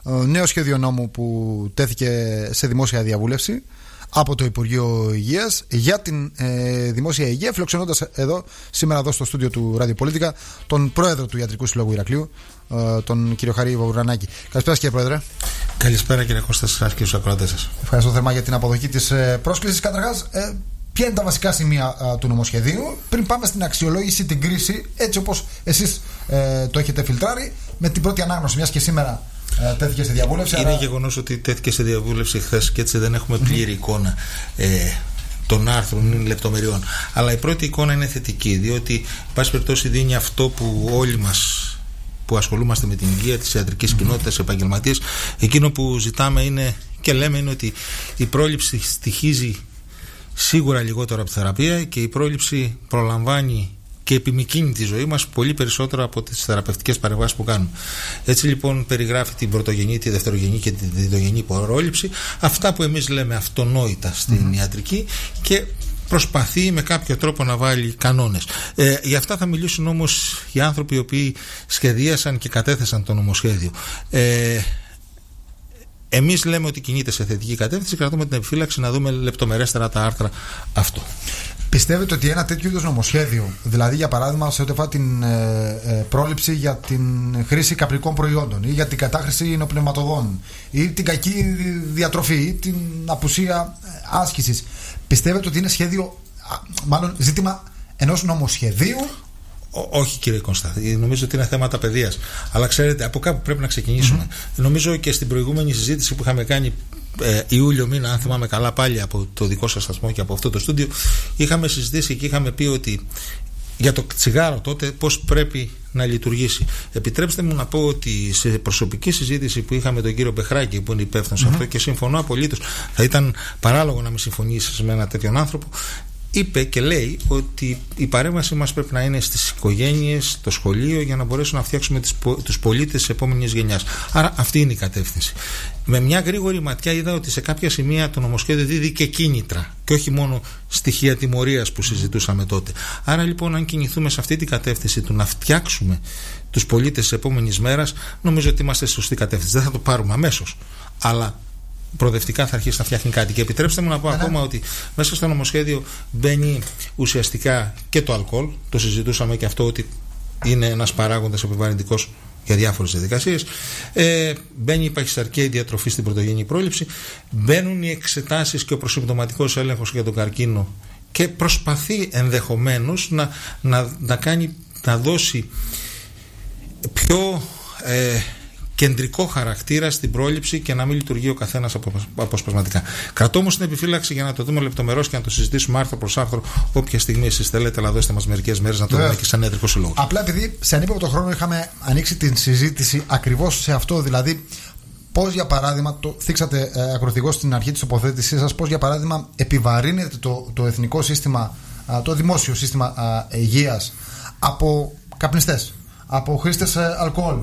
νέο σχέδιο νόμου που τέθηκε σε δημόσια διαβούλευση από το Υπουργείο Υγείας για την δημόσια υγεία, φιλοξενώντας σήμερα εδώ στο στούντιο του Ραδιοπολίτικα τον πρόεδρο του Ιατρικού Συλλόγου Ηρακλείου, τον κύριο Χαρή Βαβουρανάκη. Καλησπέρα, κύριε Πρόεδρε. Καλησπέρα, κύριε Κώστα, σας και στους ακροατές σας. Ευχαριστώ θερμά για την αποδοχή της πρόσκλησης. Καταρχάς, ποια είναι τα βασικά σημεία του νομοσχεδίου, πριν πάμε στην αξιολόγηση, την κρίση, έτσι όπως εσείς το έχετε φιλτράρει, με την πρώτη ανάγνωση, μιας και σήμερα τέθηκε σε διαβούλευση. Είναι γεγονός ότι τέθηκε σε διαβούλευση χθες και έτσι δεν έχουμε πλήρη εικόνα των άρθρων, λεπτομεριών. Αλλά η πρώτη εικόνα είναι θετική, διότι, εν πάση περιπτώσει, δίνει αυτό που όλοι μας που ασχολούμαστε με την υγεία της ιατρικής κοινότητας, επαγγελματίες, εκείνο που ζητάμε είναι και λέμε είναι ότι η πρόληψη στοιχίζει σίγουρα λιγότερο από τη θεραπεία και η πρόληψη προλαμβάνει και επιμικρύνει τη ζωή μας πολύ περισσότερο από τις θεραπευτικές παρεμβάσεις που κάνουμε. Έτσι λοιπόν περιγράφει την πρωτογενή, τη δευτερογενή και τη διδογενή πρόληψη, αυτά που εμείς λέμε αυτονόητα στην ιατρική, και προσπαθεί με κάποιο τρόπο να βάλει κανόνες. Γι' αυτά θα μιλήσουν όμως οι άνθρωποι οι οποίοι σχεδίασαν και κατέθεσαν το νομοσχέδιο. Εμείς λέμε ότι κινείται σε θετική κατεύθυνση, κρατούμε την επιφύλαξη να δούμε λεπτομερέστερα τα άρθρα αυτό. Πιστεύετε ότι ένα τέτοιο είδος νομοσχέδιο, δηλαδή για παράδειγμα σε ό,τι αφορά την πρόληψη για την χρήση καπνικών προϊόντων ή για την κατάχρηση νοπνευματοδών ή την κακή διατροφή ή την απουσία άσκησης, πιστεύετε ότι είναι σχέδιο, μάλλον ζήτημα ενός νομοσχεδίου? Όχι, κύριε Κώστα, νομίζω ότι είναι θέματα παιδείας. Αλλά ξέρετε, από κάπου πρέπει να ξεκινήσουμε. Νομίζω και στην προηγούμενη συζήτηση που είχαμε κάνει Ιούλιο μήνα, αν θυμάμαι καλά, πάλι από το δικό σας σταθμό και από αυτό το στούντιο, είχαμε συζητήσει και είχαμε πει ότι για το τσιγάρο τότε πώς πρέπει να λειτουργήσει. Επιτρέψτε μου να πω ότι σε προσωπική συζήτηση που είχαμε τον κύριο Μπεχράκη, που είναι υπεύθυνος σε αυτό, και συμφωνώ απολύτως, θα ήταν παράλογο να μην συμφωνήσει με έναν τέτοιον άνθρωπο, είπε και λέει ότι η παρέμβαση μας πρέπει να είναι στις οικογένειες, στο σχολείο, για να μπορέσουμε να φτιάξουμε τους πολίτες της επόμενης γενιάς. Άρα αυτή είναι η κατεύθυνση. Με μια γρήγορη ματιά είδα ότι σε κάποια σημεία το νομοσχέδιο δίδει και κίνητρα και όχι μόνο στοιχεία τιμωρίας που συζητούσαμε τότε. Άρα λοιπόν, αν κινηθούμε σε αυτή την κατεύθυνση του να φτιάξουμε τους πολίτες της επόμενης μέρας, νομίζω ότι είμαστε στη σωστή κατεύθυνση. Δεν θα το πάρουμε αμέσως, αλλά προοδευτικά θα αρχίσει να φτιάχνει κάτι. Και επιτρέψτε μου να πω ακόμα ότι μέσα στο νομοσχέδιο μπαίνει ουσιαστικά και το αλκοόλ. Το συζητούσαμε και αυτό, ότι είναι ένας παράγοντας επιβαρυντικός για διάφορες διαδικασίες. Μπαίνει η παχυσαρκία, η διατροφή στην πρωτογενή πρόληψη. Μπαίνουν οι εξετάσεις και ο προσυμπτωματικός έλεγχος για τον καρκίνο, και προσπαθεί ενδεχομένως να δώσει πιο κεντρικό χαρακτήρα στην πρόληψη και να μην λειτουργεί ο καθένας αποσπασματικά. Κρατώ όμως την επιφύλαξη για να το δούμε λεπτομερώς και να το συζητήσουμε άρθρο προς άρθρο όποια στιγμή εσείς θέλετε, αλλά δώστε μας μερικές μέρες να το δούμε και σαν ιατρικό συλλόγο. Απλά επειδή σε ανύποπτο χρόνο είχαμε ανοίξει την συζήτηση ακριβώς σε αυτό, δηλαδή πώς για παράδειγμα, το θίξατε ακροθυγώς στην αρχή της τοποθέτησής σας, πώς για παράδειγμα επιβαρύνεται το εθνικό σύστημα, το δημόσιο σύστημα υγείας από καπνιστές, από χρήστες αλκοόλ,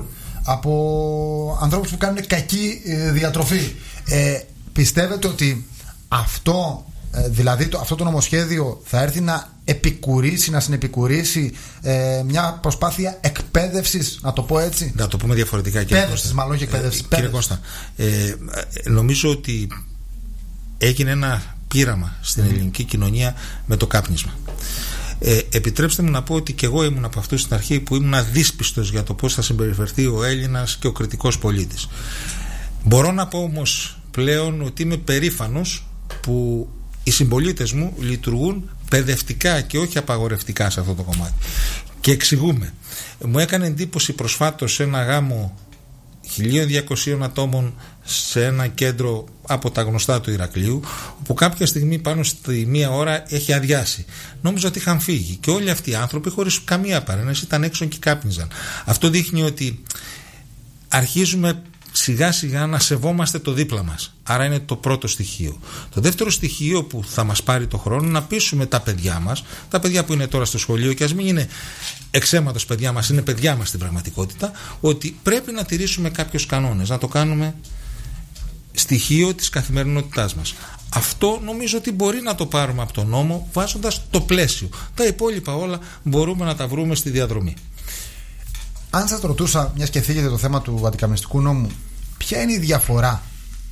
από ανθρώπους που κάνουν κακή διατροφή. Πιστεύετε ότι αυτό, δηλαδή αυτό το νομοσχέδιο θα έρθει να επικουρήσει, να συνεπικουρήσει μια προσπάθεια εκπαίδευσης, να το πω έτσι? Να το πούμε διαφορετικά, κύριε Κώστα. Μάλλον όχι εκπαίδευση. Κύριε Κώστα, νομίζω ότι έγινε ένα πείραμα στην ελληνική κοινωνία με το κάπνισμα. Επιτρέψτε μου να πω ότι και εγώ ήμουν από αυτούς στην αρχή που ήμουν αδύσπιστος για το πώς θα συμπεριφερθεί ο Έλληνας και ο κριτικός πολίτης. Μπορώ να πω όμως πλέον ότι είμαι περήφανος που οι συμπολίτες μου λειτουργούν παιδευτικά και όχι απαγορευτικά σε αυτό το κομμάτι. Και εξηγούμε. Μου έκανε εντύπωση προσφάτως σε ένα γάμο 1.200 ατόμων σε ένα κέντρο από τα γνωστά του Ηρακλείου, που κάποια στιγμή πάνω στη μία ώρα έχει αδειάσει. Νόμιζα ότι είχαν φύγει και όλοι αυτοί οι άνθρωποι χωρίς καμία παρένεση ήταν έξω και κάπνιζαν. Αυτό δείχνει ότι αρχίζουμε σιγά σιγά να σεβόμαστε το δίπλα μας. Άρα είναι το πρώτο στοιχείο. Το δεύτερο στοιχείο που θα μας πάρει το χρόνο να πείσουμε τα παιδιά μας, τα παιδιά που είναι τώρα στο σχολείο, και ας μην είναι εξαίματος παιδιά μας, είναι παιδιά μας στην πραγματικότητα, ότι πρέπει να τηρήσουμε κάποιους κανόνες, να το κάνουμε στοιχείο της καθημερινότητάς μας. Αυτό νομίζω ότι μπορεί να το πάρουμε από τον νόμο βάζοντας το πλαίσιο. Τα υπόλοιπα όλα μπορούμε να τα βρούμε στη διαδρομή. Αν σας ρωτούσα, μιας και θίγεται το θέμα του αντικαπνιστικού νόμου, ποια είναι η διαφορά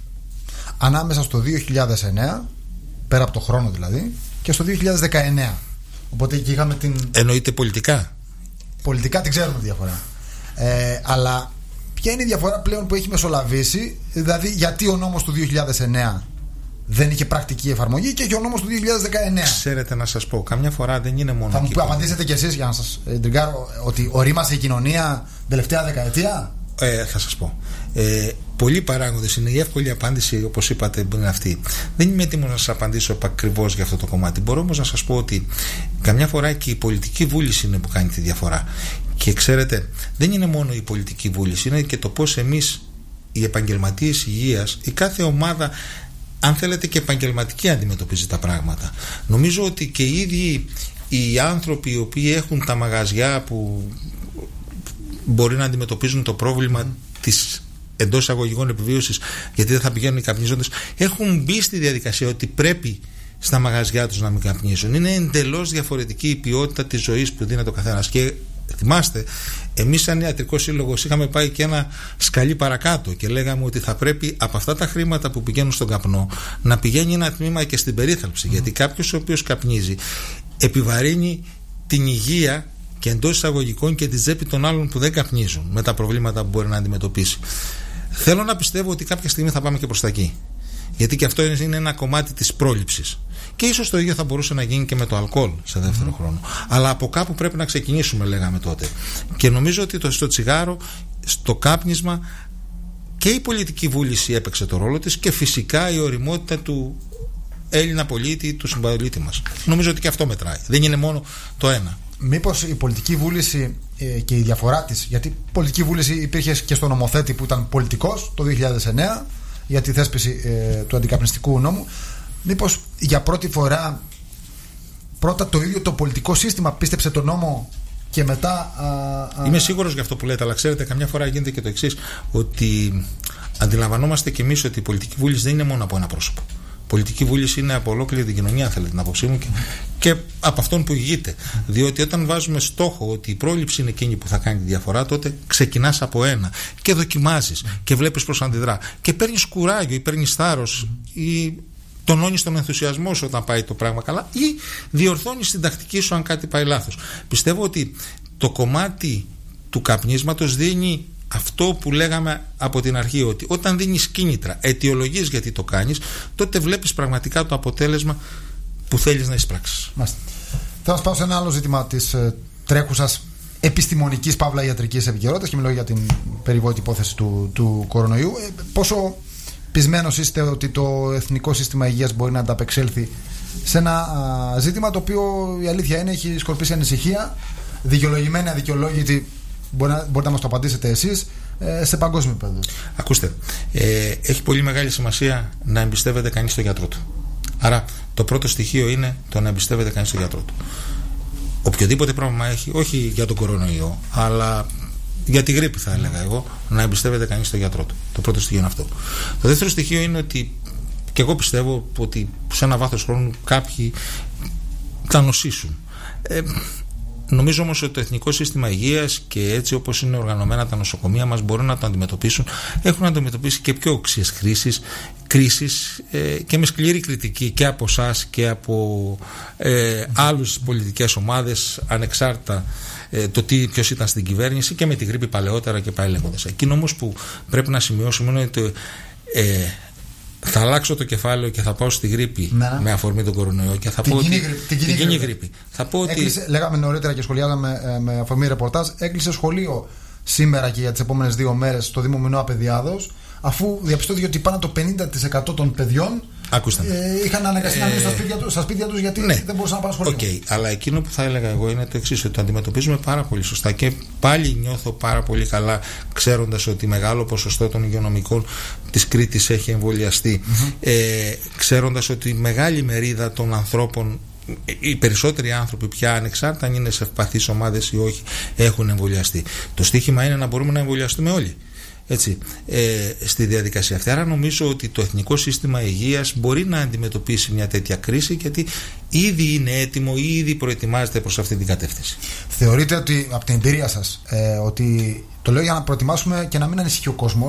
ανάμεσα στο 2009, πέρα από το χρόνο δηλαδή, και στο 2019? Οπότε εκεί είχαμε την. Εννοείται πολιτικά. Πολιτικά την ξέρουμε τη διαφορά. Αλλά ποια είναι η διαφορά πλέον που έχει μεσολαβήσει, δηλαδή γιατί ο νόμος του 2009 δεν είχε πρακτική εφαρμογή και ο νόμος του 2019? Ξέρετε, να σας πω, καμιά φορά δεν είναι μόνο. Θα μου απαντήσετε κι εσείς για να σας τριγκάρω ότι ορίμασε η κοινωνία τελευταία δεκαετία? Θα σας πω. Πολλοί παράγοντες είναι. Η εύκολη απάντηση, όπως είπατε, είναι αυτή. Δεν είμαι έτοιμος να σας απαντήσω επακριβώς για αυτό το κομμάτι. Μπορώ όμως να σας πω ότι καμιά φορά και η πολιτική βούληση είναι που κάνει τη διαφορά. Και ξέρετε, δεν είναι μόνο η πολιτική βούληση, είναι και το πώς εμείς, οι επαγγελματίες υγείας, η κάθε ομάδα, αν θέλετε, και επαγγελματική, αντιμετωπίζει τα πράγματα. Νομίζω ότι και οι ίδιοι οι άνθρωποι οι οποίοι έχουν τα μαγαζιά που μπορεί να αντιμετωπίζουν το πρόβλημα της εντός εισαγωγικών επιβίωσης, γιατί δεν θα πηγαίνουν οι καπνίζοντες, έχουν μπει στη διαδικασία ότι πρέπει στα μαγαζιά τους να μην καπνίζουν. Είναι εντελώς διαφορετική η ποιότητα της ζωής που δίνεται ο καθένας. Και θυμάστε, εμείς σαν Ιατρικός Σύλλογος είχαμε πάει και ένα σκαλί παρακάτω και λέγαμε ότι θα πρέπει από αυτά τα χρήματα που πηγαίνουν στον καπνό να πηγαίνει ένα τμήμα και στην περίθαλψη. Γιατί κάποιος ο οποίος καπνίζει επιβαρύνει την υγεία και εντός εισαγωγικών και τη τσέπη των άλλων που δεν καπνίζουν με τα προβλήματα που μπορεί να αντιμετωπίσει. Θέλω να πιστεύω ότι κάποια στιγμή θα πάμε και προς τα εκεί. Γιατί και αυτό είναι ένα κομμάτι της πρόληψης. Και ίσως το ίδιο θα μπορούσε να γίνει και με το αλκοόλ σε δεύτερο χρόνο. Αλλά από κάπου πρέπει να ξεκινήσουμε, λέγαμε τότε. Και νομίζω ότι στο τσιγάρο, στο κάπνισμα, και η πολιτική βούληση έπαιξε το ρόλο της και φυσικά η ωριμότητα του Έλληνα πολίτη, του συμπολίτη μας. Νομίζω ότι και αυτό μετράει. Δεν είναι μόνο το ένα. Μήπως η πολιτική βούληση και η διαφορά της, γιατί πολιτική βούληση υπήρχε και στο νομοθέτη που ήταν πολιτικός το 2009 για τη θέσπιση του αντικαπνιστικού νόμου, μήπως για πρώτη φορά πρώτα το ίδιο το πολιτικό σύστημα πίστεψε τον νόμο και μετά Είμαι σίγουρος για αυτό που λέτε, αλλά ξέρετε, καμιά φορά γίνεται και το εξής, ότι αντιλαμβανόμαστε κι εμείς ότι η πολιτική βούληση δεν είναι μόνο από ένα πρόσωπο. Πολιτική βούληση είναι από ολόκληρη την κοινωνία, αν θέλετε την άποψή μου, και από αυτόν που ηγείται. Διότι όταν βάζουμε στόχο ότι η πρόληψη είναι εκείνη που θα κάνει τη διαφορά, τότε ξεκινάς από ένα και δοκιμάζεις και βλέπεις πώς αντιδρά. Και παίρνεις κουράγιο ή παίρνεις θάρρος ή τονώνεις τον ενθουσιασμό σου όταν πάει το πράγμα καλά, ή διορθώνεις την τακτική σου αν κάτι πάει λάθος. Πιστεύω ότι το κομμάτι του καπνίσματος δίνει αυτό που λέγαμε από την αρχή, ότι όταν δίνεις κίνητρα, αιτιολογείς γιατί το κάνεις, τότε βλέπεις πραγματικά το αποτέλεσμα που θέλεις να εισπράξεις. Θα σας πάω σε ένα άλλο ζήτημα της τρέχουσας επιστημονικής παύλα ιατρικής επικαιρότητας και μιλώ για την περιβόητη υπόθεση του κορονοϊού. Πόσο πεισμένος είστε ότι το Εθνικό Σύστημα Υγείας μπορεί να ανταπεξέλθει σε ένα ζήτημα το οποίο, η αλήθεια είναι, έχει σκορπίσει ανησυχία, δικαιολογημένη, αδικαιολόγητη? Μπορείτε να μας το απαντήσετε εσείς, σε παγκόσμιο επίπεδο. Ακούστε, έχει πολύ μεγάλη σημασία να εμπιστεύεται κανείς τον γιατρό του. Άρα το πρώτο στοιχείο είναι το να εμπιστεύεται κανείς τον γιατρό του. Οποιοδήποτε πρόβλημα έχει, όχι για τον κορονοϊό, αλλά για τη γρίπη θα έλεγα εγώ, να εμπιστεύεται κανείς τον γιατρό του. Το πρώτο στοιχείο είναι αυτό. Το δεύτερο στοιχείο είναι ότι, και εγώ πιστεύω ότι σε ένα βάθος χρόνου κάποιοι θα νοσήσουν. Νομίζω όμως ότι το Εθνικό Σύστημα Υγείας και έτσι όπως είναι οργανωμένα τα νοσοκομεία μας μπορούν να το αντιμετωπίσουν. Έχουν αντιμετωπίσει και πιο οξύες κρίσεις και με σκληρή κριτική και από εσάς και από άλλους πολιτικές ομάδες, ανεξάρτητα το ποιος ήταν στην κυβέρνηση, και με τη γρίπη παλαιότερα και πάει λέγοντας. Εκείνο όμως που πρέπει να σημειώσουμε είναι ότι θα αλλάξω το κεφάλαιο και θα πάω στη γρίπη με αφορμή τον κορονοϊό και θα πω ότι την κοινή γρίπη. Θα πω ότι λέγαμε νωρίτερα και σχολιάζαμε με αφορμή ρεπορτάζ, έκλεισε σχολείο σήμερα και για τις επόμενες 2 μέρες στο Δήμο Μινώα Παιδιάδος, αφού διαπιστώθηκε ότι πάνω το 50% των παιδιών είχαν αναγκαστεί να μείνουν στα σπίτια τους γιατί δεν μπορούσαν να πάνε σχολείο. Okay, αλλά εκείνο που θα έλεγα εγώ είναι το εξής, ότι το αντιμετωπίζουμε πάρα πολύ σωστά και πάλι νιώθω πάρα πολύ καλά ξέροντας ότι μεγάλο ποσοστό των υγειονομικών της Κρήτης έχει εμβολιαστεί, ξέροντας ότι μεγάλη μερίδα των ανθρώπων, οι περισσότεροι άνθρωποι πια, ανεξάρτητα αν είναι σε ευπαθείς ομάδες ή όχι, έχουν εμβολιαστεί. Το στοίχημα είναι να μπορούμε να εμβολιαστούμε όλοι. Έτσι, στη διαδικασία αυτή. Άρα νομίζω ότι το Εθνικό Σύστημα Υγείας μπορεί να αντιμετωπίσει μια τέτοια κρίση, γιατί ήδη είναι έτοιμο ή ήδη προετοιμάζεται προς αυτή την κατεύθυνση. Θεωρείτε ότι από την εμπειρία σας, ότι το λέω για να προετοιμάσουμε και να μην ανησυχεί ο κόσμος,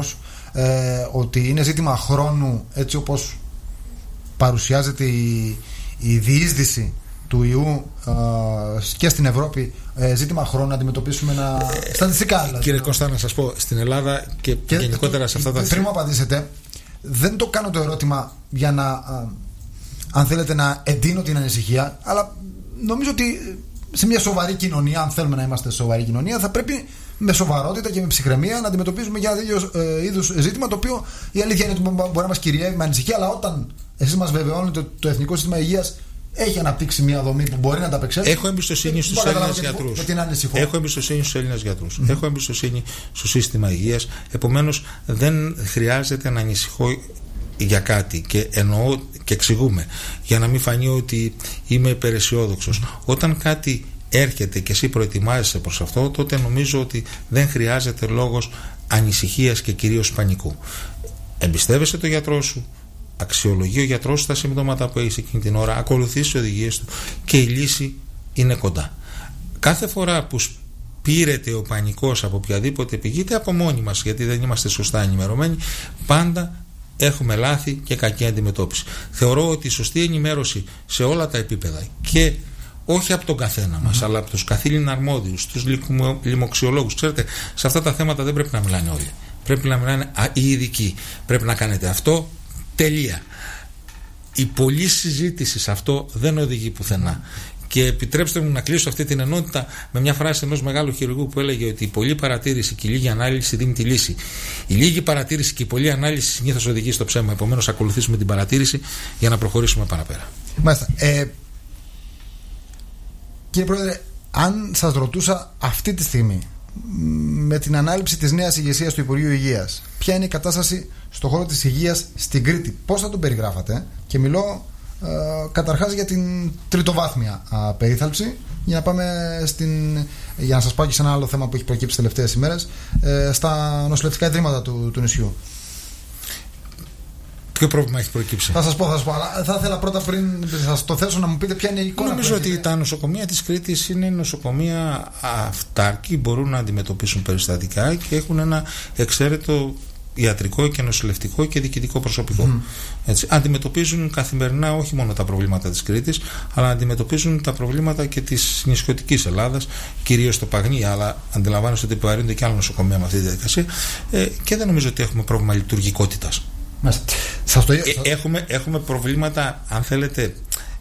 ότι είναι ζήτημα χρόνου, έτσι όπως παρουσιάζεται η διείσδυση του ιού και στην Ευρώπη, ζήτημα χρόνου να αντιμετωπίσουμε στατιστικά δηλαδή. Κύριε Κώστα, να σας πω, στην Ελλάδα και γενικότερα σε αυτά τα πριν μου απαντήσετε, δεν το κάνω το ερώτημα για να, αν θέλετε, να εντείνω την ανησυχία, αλλά νομίζω ότι σε μια σοβαρή κοινωνία, αν θέλουμε να είμαστε σοβαρή κοινωνία, θα πρέπει με σοβαρότητα και με ψυχραιμία να αντιμετωπίζουμε για ένα τέτοιο είδους ζήτημα, το οποίο η αλήθεια είναι ότι μπορεί να μας κυριεύει με ανησυχία, αλλά όταν εσείς μας βεβαιώνετε ότι το Εθνικό Σύστημα Υγείας έχει αναπτύξει μια δομή που μπορεί να ανταπεξέλθει. Έχω εμπιστοσύνη στους Έλληνες γιατρούς. Έχω εμπιστοσύνη στους Έλληνες γιατρούς. Έχω εμπιστοσύνη στο σύστημα υγείας. Επομένως, δεν χρειάζεται να ανησυχώ για κάτι, και εννοώ και εξηγούμε, για να μην φανεί ότι είμαι υπεραισιόδοξος. Όταν κάτι έρχεται και εσύ προετοιμάζεσαι προς αυτό, τότε νομίζω ότι δεν χρειάζεται λόγος ανησυχίας και κυρίως πανικού. Εμπιστεύεσαι τον γιατρό σου, αξιολογεί ο γιατρός τα συμπτώματα που έχει εκείνη την ώρα, ακολουθεί τις οδηγίες του και η λύση είναι κοντά. Κάθε φορά που πήρεται ο πανικός από οποιαδήποτε πηγή, είτε από μόνοι μας, γιατί δεν είμαστε σωστά ενημερωμένοι, πάντα έχουμε λάθη και κακή αντιμετώπιση. Θεωρώ ότι η σωστή ενημέρωση σε όλα τα επίπεδα, και όχι από τον καθένα μας, αλλά από τους καθήλυνα αρμόδιους, τους λοιμοξιολόγους. Ξέρετε, σε αυτά τα θέματα δεν πρέπει να μιλάνε όλοι. Πρέπει να μιλάνε οι ειδικοί. Πρέπει να κάνετε αυτό. Τελεία. Η πολλή συζήτηση σε αυτό δεν οδηγεί πουθενά. Και επιτρέψτε μου να κλείσω αυτή την ενότητα με μια φράση ενός μεγάλου χειρουργού που έλεγε ότι η πολλή παρατήρηση και η λίγη ανάλυση δίνει τη λύση. Η λίγη παρατήρηση και η πολλή ανάλυση συνήθως οδηγεί στο ψέμα. Επομένως, ακολουθήσουμε την παρατήρηση για να προχωρήσουμε παραπέρα. Μάλιστα. Κύριε Πρόεδρε, αν σας ρωτούσα αυτή τη στιγμή, με την ανάληψη της νέας ηγεσίας του Υπουργείου Υγείας, ποια είναι η κατάσταση στον χώρο της υγείας στην Κρήτη, πώς θα τον περιγράφατε? Και μιλώ καταρχάς για την τριτοβάθμια περίθαλψη, για να πάμε για να σας πάω και σε ένα άλλο θέμα που έχει προκύψει τις τελευταίες ημέρες, στα νοσηλευτικά ιδρύματα του νησιού. Ποιο πρόβλημα έχει προκύψει? Θα σας πω, αλλά θα ήθελα πρώτα, πριν σας το θέσω, να μου πείτε ποια είναι η εικόνα. Νομίζω ότι τα νοσοκομεία της Κρήτης είναι νοσοκομεία αυτάρκη, μπορούν να αντιμετωπίσουν περιστατικά και έχουν ένα εξαίρετο ιατρικό και νοσηλευτικό και διοικητικό προσωπικό. Έτσι, αντιμετωπίζουν καθημερινά όχι μόνο τα προβλήματα της Κρήτης, αλλά αντιμετωπίζουν τα προβλήματα και της νησιωτικής Ελλάδας, κυρίως στο Παγνί, αλλά αντιλαμβάνεστε ότι επιβαρύνονται και άλλα νοσοκομεία με αυτή τη διαδικασία, και δεν νομίζω ότι έχουμε πρόβλημα λειτουργικότητας. Έχουμε προβλήματα, αν θέλετε,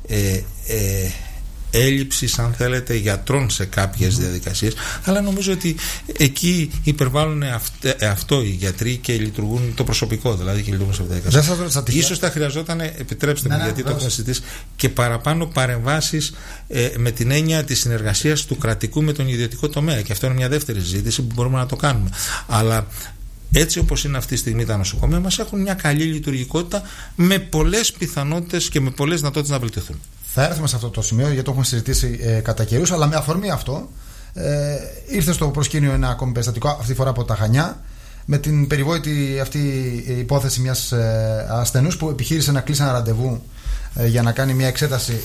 έλλειψης, αν θέλετε, γιατρών σε κάποιες διαδικασίες, αλλά νομίζω ότι εκεί υπερβάλλουν αυτό οι γιατροί και λειτουργούν το προσωπικό, δηλαδή, και λειτουργούν σε αυτή τη διαδικασία. Ίσως θα χρειαζόταν, επιτρέψτε μου, γιατί το έχουμε συζητήσει, και παραπάνω παρεμβάσεις με την έννοια της συνεργασίας του κρατικού με τον ιδιωτικό τομέα, και αυτό είναι μια δεύτερη συζήτηση που μπορούμε να το κάνουμε. Αλλά έτσι όπως είναι αυτή τη στιγμή τα νοσοκομεία μας, έχουν μια καλή λειτουργικότητα με πολλές πιθανότητες και με πολλές δυνατότητες να βελτιωθούν. Θα έρθουμε σε αυτό το σημείο, γιατί το έχουμε συζητήσει κατά καιρούς, αλλά με αφορμή αυτό ήρθε στο προσκήνιο ένα ακόμη περιστατικό, αυτή τη φορά από τα Χανιά, με την περιβόητη αυτή υπόθεση μιας ασθενούς που επιχείρησε να κλείσει ένα ραντεβού για να κάνει μια εξέταση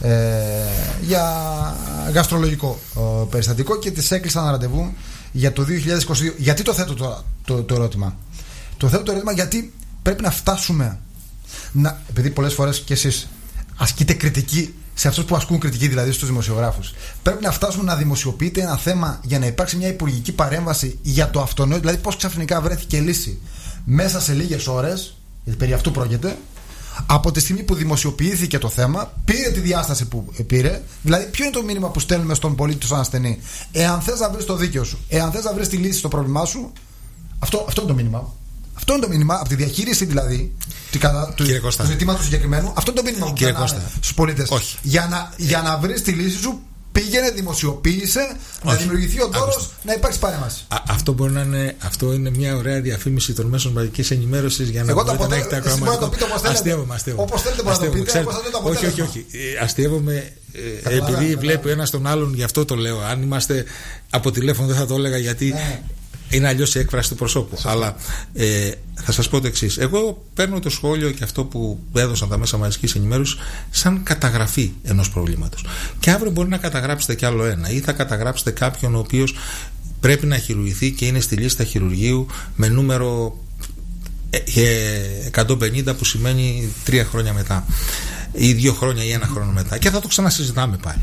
για γαστρολογικό περιστατικό, και της έκλεισαν ένα ραντεβού για το 2022. Γιατί το θέτω τώρα το ερώτημα? Το θέτω το ερώτημα γιατί πρέπει να φτάσουμε επειδή πολλές φορές και εσείς ασκείτε κριτική σε αυτούς που ασκούν κριτική, δηλαδή στους δημοσιογράφους, πρέπει να φτάσουμε να δημοσιοποιείται ένα θέμα για να υπάρξει μια υπουργική παρέμβαση για το αυτονόητο, δηλαδή πώς ξαφνικά βρέθηκε λύση μέσα σε λίγες ώρες, γιατί περί αυτού πρόκειται. Από τη στιγμή που δημοσιοποιήθηκε το θέμα, πήρε τη διάσταση που πήρε. Δηλαδή, ποιο είναι το μήνυμα που στέλνουμε στον πολίτη, στον ασθενή? Εάν θες να βρεις το δίκαιο σου, εάν θες να βρεις τη λύση στο πρόβλημά σου, αυτό είναι το μήνυμα. Αυτό είναι το μήνυμα από τη διαχείριση, δηλαδή, του ζητήματος συγκεκριμένου. Αυτό είναι το μήνυμα που περνάμε στους πολίτες. Για να βρεις τη λύση σου, πήγαινε, δημοσιοποίησε, να δημιουργηθεί ο τόρος, να υπάρξει παρέμβαση. Αυτό είναι μια ωραία διαφήμιση των μέσων μαζικής ενημέρωσης για να μπορείτε να έχετε ακροαματικό. Αστείευομαι. Όπως θέλετε να το πείτε, όπως θέλετε το αποτέλεσμα. Όχι. Αστείευομαι επειδή βλέπει ένας τον άλλον, γι' αυτό το λέω. Αν είμαστε από τηλέφωνο δεν θα το έλεγα, γιατί είναι αλλιώς η έκφραση του προσώπου. Αλλά θα σας πω το εξής. Εγώ παίρνω το σχόλιο και αυτό που έδωσαν τα μέσα μαζικής ενημέρωσης σαν καταγραφή ενός προβλήματος. Και αύριο μπορεί να καταγράψετε κι άλλο ένα, ή θα καταγράψετε κάποιον ο οποίος πρέπει να χειρουργηθεί και είναι στη λίστα χειρουργείου με νούμερο 150 που σημαίνει 3 χρόνια μετά ή 2 χρόνια ή 1 χρόνο μετά, και θα το ξανασυζητάμε πάλι.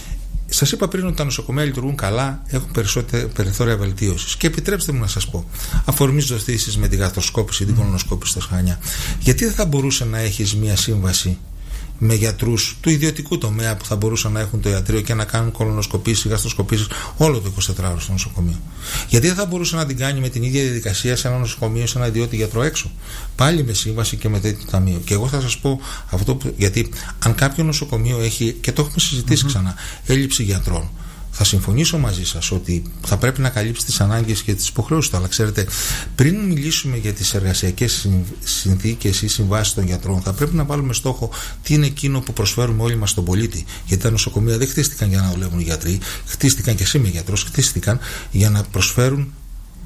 Σας είπα πριν ότι τα νοσοκομεία λειτουργούν καλά, έχουν περισσότερα περιθώρια βελτίωσης. Και επιτρέψτε μου να σας πω, αφορμή ζωθήσεις με τη γαστροσκόπηση, την κολονοσκόπηση στα Χανιά, γιατί δεν θα μπορούσε να έχεις μία σύμβαση με γιατρούς του ιδιωτικού τομέα που θα μπορούσαν να έχουν το ιατρείο και να κάνουν κολονοσκοπήσεις, γαστροσκοπήσεις όλο το 24ωρο στο νοσοκομείο? Γιατί δεν θα μπορούσε να την κάνει με την ίδια διαδικασία σε ένα νοσοκομείο, σε ένα ιδιώτη γιατρό έξω, πάλι με σύμβαση και με τέτοιο ταμείο? Και εγώ θα σας πω αυτό γιατί αν κάποιο νοσοκομείο έχει, και το έχουμε συζητήσει ξανά, έλλειψη γιατρών, θα συμφωνήσω μαζί σας ότι θα πρέπει να καλύψει τις ανάγκες και τις υποχρεώσεις του. Αλλά ξέρετε, πριν μιλήσουμε για τις εργασιακές συνθήκες ή συμβάσεις των γιατρών, θα πρέπει να βάλουμε στόχο τι είναι εκείνο που προσφέρουμε όλοι μας στον πολίτη. Γιατί τα νοσοκομεία δεν χτίστηκαν για να δουλεύουν οι γιατροί, χτίστηκαν, και εσύ είμαι γιατρός, χτίστηκαν για να προσφέρουν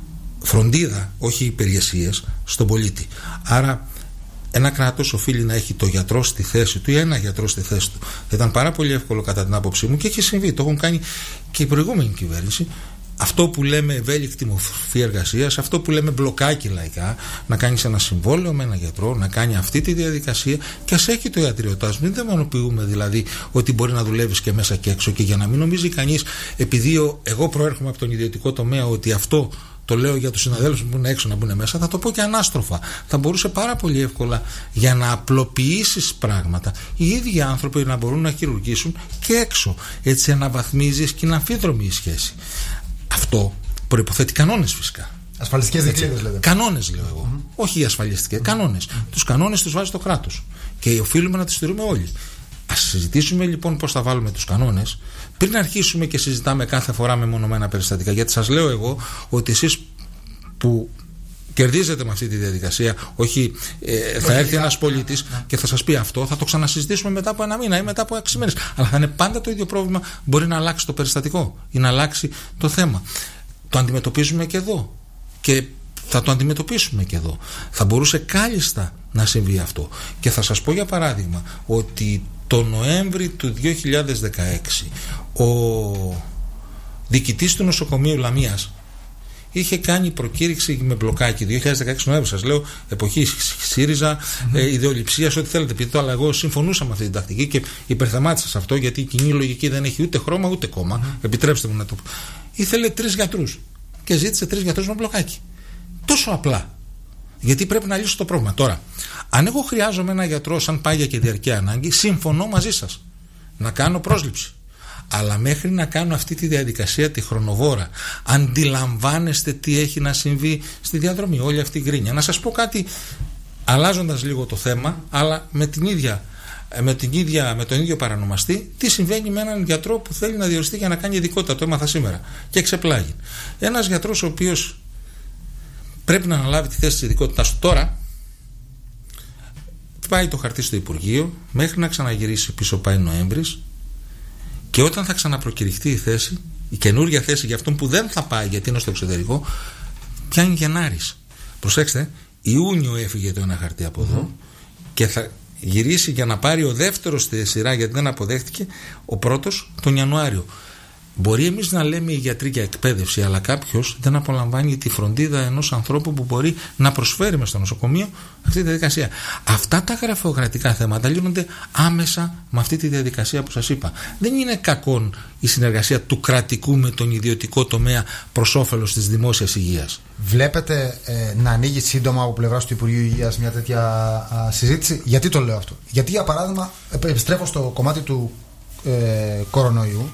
φροντίδα, όχι υπηρεσίες, στον πολίτη. Άρα ένα κράτος οφείλει να έχει το γιατρό στη θέση του ή ένα γιατρό στη θέση του. Θα ήταν πάρα πολύ εύκολο κατά την άποψή μου, και έχει συμβεί, το έχουν κάνει και η προηγούμενη κυβέρνηση, αυτό που λέμε ευέλικτη μορφή εργασίας, αυτό που λέμε μπλοκάκι λαϊκά, να κάνεις ένα συμβόλαιο με ένα γιατρό, να κάνει αυτή τη διαδικασία και ας έχει το ιατρείο. Μην δαιμονοποιούμε δηλαδή ότι μπορεί να δουλεύεις και μέσα και έξω, και για να μην νομίζει κανείς, επειδή εγώ προέρχομαι από τον ιδιωτικό τομέα, ότι αυτό το λέω για τους συναδέλφους που είναι έξω να μπουν μέσα, θα το πω και ανάστροφα. Θα μπορούσε πάρα πολύ εύκολα, για να απλοποιήσεις πράγματα, οι ίδιοι άνθρωποι να μπορούν να χειρουργήσουν και έξω. Έτσι αναβαθμίζεις και είναι αμφίδρομη η σχέση. Αυτό προϋποθέτει κανόνες φυσικά. Ασφαλιστικές δικλείδες λέτε. Κανόνες λέω εγώ. Όχι οι ασφαλιστικές. Κανόνες. Τους κανόνες τους βάζει το κράτος. Και οφείλουμε να τους στηρούμε όλοι. Ας συζητήσουμε λοιπόν πώς θα βάλουμε τους κανόνες, πριν αρχίσουμε και συζητάμε κάθε φορά μεμονωμένα περιστατικά. Γιατί σας λέω εγώ ότι εσείς που κερδίζετε με αυτή τη διαδικασία, όχι θα έρθει ένας πολίτης και θα σας πει αυτό, θα το ξανασυζητήσουμε μετά από 1 μήνα ή μετά από 6 μέρες. Αλλά θα είναι πάντα το ίδιο πρόβλημα. Μπορεί να αλλάξει το περιστατικό ή να αλλάξει το θέμα. Το αντιμετωπίζουμε και εδώ. Και θα το αντιμετωπίσουμε και εδώ. Θα μπορούσε κάλλιστα να συμβεί αυτό. Και θα σας πω για παράδειγμα ότι το Νοέμβρη του 2016 ο διοικητής του νοσοκομείου Λαμίας είχε κάνει προκήρυξη με μπλοκάκι 2016 Νοέμβρη, σας λέω, εποχή ΣΥΡΙΖΑ, ιδεολειψίας, ό,τι θέλετε πείτε το, αλλά εγώ συμφωνούσα με αυτή την τακτική και υπερθεμάτισα σε αυτό, γιατί η κοινή λογική δεν έχει ούτε χρώμα ούτε κόμμα. Επιτρέψτε μου να το πω. Ήθελε 3 γιατρούς και ζήτησε 3 γιατρούς με μπλοκάκι. Τόσο απλά. Γιατί πρέπει να λύσω το πρόβλημα. Τώρα, αν εγώ χρειάζομαι ένα γιατρό σαν πάγια και διαρκεία ανάγκη, συμφωνώ μαζί σας να κάνω πρόσληψη. Αλλά μέχρι να κάνω αυτή τη διαδικασία τη χρονοβόρα, αντιλαμβάνεστε τι έχει να συμβεί στη διαδρομή, όλη αυτή η γκρίνια? Να σας πω κάτι, αλλάζοντας λίγο το θέμα, αλλά με τον ίδιο παρανομαστή, τι συμβαίνει με έναν γιατρό που θέλει να διοριστεί για να κάνει ειδικότητα. Το έμαθα σήμερα και εξεπλάγει. Ένας γιατρός ο οποίος πρέπει να αναλάβει τη θέση της ειδικότητας του τώρα, πάει το χαρτί στο Υπουργείο, μέχρι να ξαναγυρίσει πίσω πάει Νοέμβρης, και όταν θα ξαναπροκηρυχτεί η θέση, η καινούργια θέση για αυτόν που δεν θα πάει γιατί είναι στο εξωτερικό, πιάνει Γενάρης. Προσέξτε, Ιούνιο έφυγε το ένα χαρτί από εδώ και θα γυρίσει για να πάρει ο δεύτερος στη σειρά, γιατί δεν αποδέχτηκε, ο πρώτος τον Ιανουάριο. Μπορεί εμείς να λέμε οι γιατροί για εκπαίδευση, αλλά κάποιος δεν απολαμβάνει τη φροντίδα ενός ανθρώπου που μπορεί να προσφέρει μες στο νοσοκομείο αυτή τη διαδικασία. Αυτά τα γραφειοκρατικά θέματα λύνονται άμεσα με αυτή τη διαδικασία που σας είπα. Δεν είναι κακόν η συνεργασία του κρατικού με τον ιδιωτικό τομέα προς όφελος της δημόσιας υγείας. Βλέπετε να ανοίγει σύντομα από πλευράς του Υπουργείου Υγείας μια τέτοια συζήτηση? Γιατί το λέω αυτό? Γιατί, για παράδειγμα, επιστρέφω στο κομμάτι του κορονοϊού.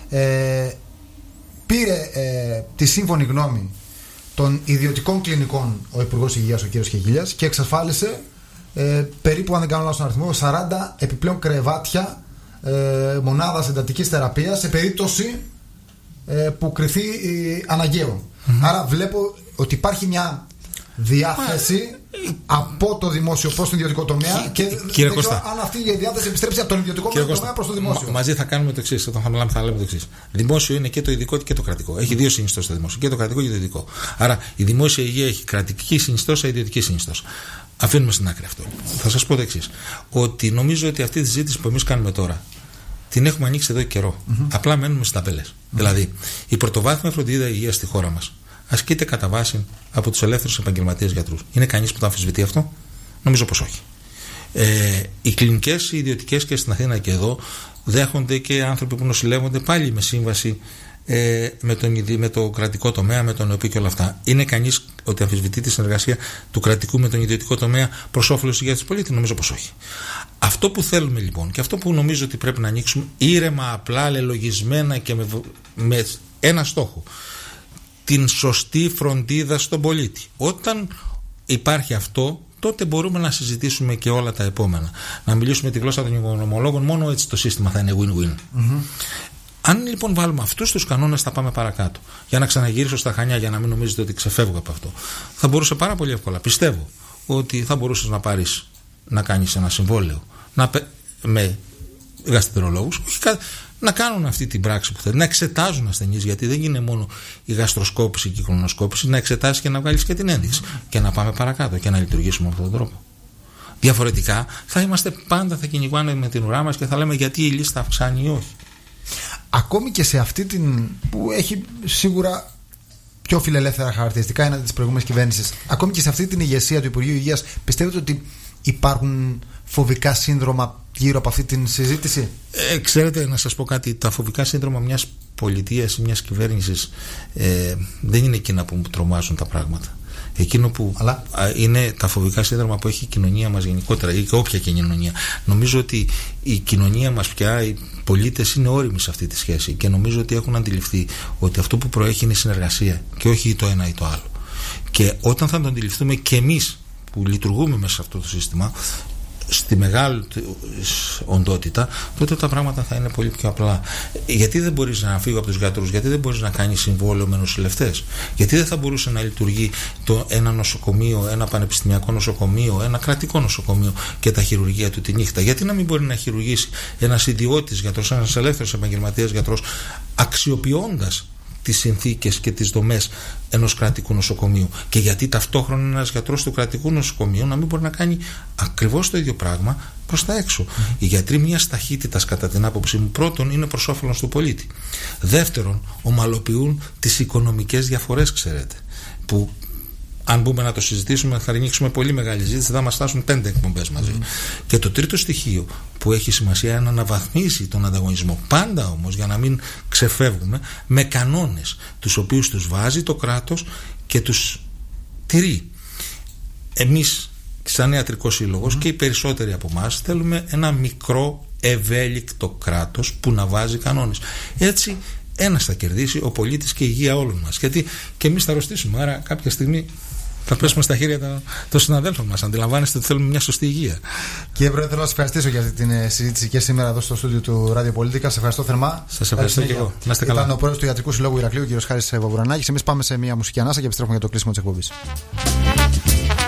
Πήρε τη σύμφωνη γνώμη των ιδιωτικών κλινικών ο Υπουργός Υγείας, ο κ. Χεγγίλιας, και εξασφάλισε περίπου, αν δεν κάνω λάθος τον αριθμό, 40 επιπλέον κρεβάτια μονάδας εντατικής θεραπείας σε περίπτωση που κριθεί αναγκαίο. Άρα βλέπω ότι υπάρχει μια διάθεση από το δημόσιο προς τον ιδιωτικό τομέα, και δεν ξέρω αν αυτή η διάθεση επιστρέψει από τον ιδιωτικό τομέα προς το δημόσιο. Μαζί θα κάνουμε το εξής. Όταν θα μιλάμε, θα λέμε το εξής. Δημόσιο είναι και το ειδικό και το κρατικό. Έχει 2 συνιστώσεις το δημόσιο, και το κρατικό και το ειδικό. Άρα η δημόσια υγεία έχει κρατική συνιστόσα, ιδιωτική συνιστόσα. Αφήνουμε στην άκρη αυτό. Θα σας πω το εξής. Ότι νομίζω ότι αυτή τη συζήτηση που εμείς κάνουμε τώρα την έχουμε ανοίξει εδώ και καιρό. Απλά μένουμε στις ταπέλες. Δηλαδή, η πρωτοβάθμια φροντίδα υγείας στη χώρα μας ασκείται κατά βάση από τους ελεύθερους επαγγελματίες γιατρούς. Είναι κανείς που το αμφισβητεί αυτό? Νομίζω πως όχι. Οι κλινικές, οι ιδιωτικές και στην Αθήνα και εδώ δέχονται και άνθρωποι που νοσηλεύονται πάλι με σύμβαση με το κρατικό τομέα, με τον ΕΟΠΗ και όλα αυτά. Είναι κανείς ότι αμφισβητεί τη συνεργασία του κρατικού με τον ιδιωτικό τομέα προς όφελος της υγείας του πολίτη? Νομίζω πως όχι. Αυτό που θέλουμε λοιπόν και αυτό που νομίζω ότι πρέπει να ανοίξουμε ήρεμα, απλά, λελογισμένα και με ένα στόχο, την σωστή φροντίδα στον πολίτη. Όταν υπάρχει αυτό, τότε μπορούμε να συζητήσουμε και όλα τα επόμενα. Να μιλήσουμε τη γλώσσα των οικονομολόγων, μόνο έτσι το σύστημα θα είναι win-win. Αν λοιπόν βάλουμε αυτούς τους κανόνες, θα πάμε παρακάτω. Για να ξαναγυρίσω στα Χανιά, για να μην νομίζετε ότι ξεφεύγω από αυτό, θα μπορούσε πάρα πολύ εύκολα, πιστεύω, ότι θα μπορούσες να κάνεις ένα συμβόλαιο με γαστρολόγους, να κάνουν αυτή την πράξη που θέλουν, να εξετάζουν ασθενείς, γιατί δεν είναι μόνο η γαστροσκόπηση και η κολονοσκόπηση, να εξετάσεις και να βγάλεις και την ένδειξη και να πάμε παρακάτω και να λειτουργήσουμε με αυτόν τον τρόπο. Διαφορετικά θα κυνηγάνε με την ουρά μας και θα λέμε γιατί η λίστα αυξάνει ή όχι. Ακόμη και σε αυτή την που έχει σίγουρα πιο φιλελεύθερα χαρακτηριστικά έναντι της προηγούμενης κυβέρνησης, ακόμη και σε αυτή την ηγεσία του Υπουργείου Υγείας, πιστεύετε ότι υπάρχουν φοβικά σύνδρομα γύρω από αυτή την συζήτηση? Ξέρετε, να σας πω κάτι, τα φοβικά σύνδρομα μιας πολιτείας ή μιας κυβέρνησης δεν είναι εκείνα που τρομάζουν τα πράγματα. Εκείνο που είναι τα φοβικά σύνδρομα που έχει η κοινωνία μας γενικότερα ή και όποια κοινωνία. Νομίζω ότι η κοινωνία μας πια, οι πολίτες είναι όριμοι σε αυτή τη σχέση και νομίζω ότι έχουν αντιληφθεί ότι αυτό που προέχει είναι η συνεργασία και όχι το ένα ή το άλλο. Και όταν θα το αντιληφθούμε και εμείς που λειτουργούμε μέσα σε αυτό το σύστημα στη μεγάλη οντότητα, τότε τα πράγματα θα είναι πολύ πιο απλά. Γιατί δεν μπορείς να φύγει από τους γιατρούς, γιατί δεν μπορείς να κάνεις συμβόλαιο με νοσηλευτές, γιατί δεν θα μπορούσε να λειτουργεί ένα νοσοκομείο, ένα πανεπιστημιακό νοσοκομείο, ένα κρατικό νοσοκομείο και τα χειρουργεία του τη νύχτα? Γιατί να μην μπορεί να χειρουργήσει ένας ιδιώτης γιατρός, ένας ελεύθερος επαγγελματίας γιατρός, αξιοποιώντας τις συνθήκες και τις δομές ενός κρατικού νοσοκομείου? Και γιατί ταυτόχρονα ένας γιατρός του κρατικού νοσοκομείου να μην μπορεί να κάνει ακριβώς το ίδιο πράγμα προς τα έξω? Οι γιατροί μιας ταχύτητας, κατά την άποψή μου, πρώτον είναι προς όφελος του πολίτη. Δεύτερον, ομαλοποιούν τις οικονομικές διαφορές, ξέρετε, που αν μπούμε να το συζητήσουμε θα ανοίξουμε πολύ μεγάλη ζήτηση, θα μας φτάσουν 5 εκπομπές μαζί. Και το τρίτο στοιχείο που έχει σημασία είναι να αναβαθμίσει τον ανταγωνισμό. Πάντα όμως, για να μην ξεφεύγουμε, με κανόνες τους οποίους τους βάζει το κράτος και τους τηρεί. Εμείς, σαν ιατρικός σύλλογος και οι περισσότεροι από εμάς, θέλουμε ένα μικρό ευέλικτο κράτος που να βάζει κανόνες. Έτσι ένας θα κερδίσει, ο πολίτης και η υγεία όλων μας. Γιατί και εμείς θα αρρωστήσουμε, άρα κάποια στιγμή θα πέσουμε στα χέρια των συναδέλφων μας. Αντιλαμβάνεστε ότι θέλουμε μια σωστή υγεία. Κύριε Πρόεδρε, θέλω να σας ευχαριστήσω για αυτή την συζήτηση και σήμερα εδώ στο στούντιο του Ράδιο Πολίτικα. Σας ευχαριστώ θερμά. Σας ευχαριστώ και εγώ. Να είστε καλά. Ήταν ο πρόεδρος του Ιατρικού Συλλόγου Ηρακλείου, κ. Χάρης Βαβουρανάκης. Εμείς πάμε σε μια μουσική ανάσα και επιστρέφουμε για το κλείσιμο της εκπομπής.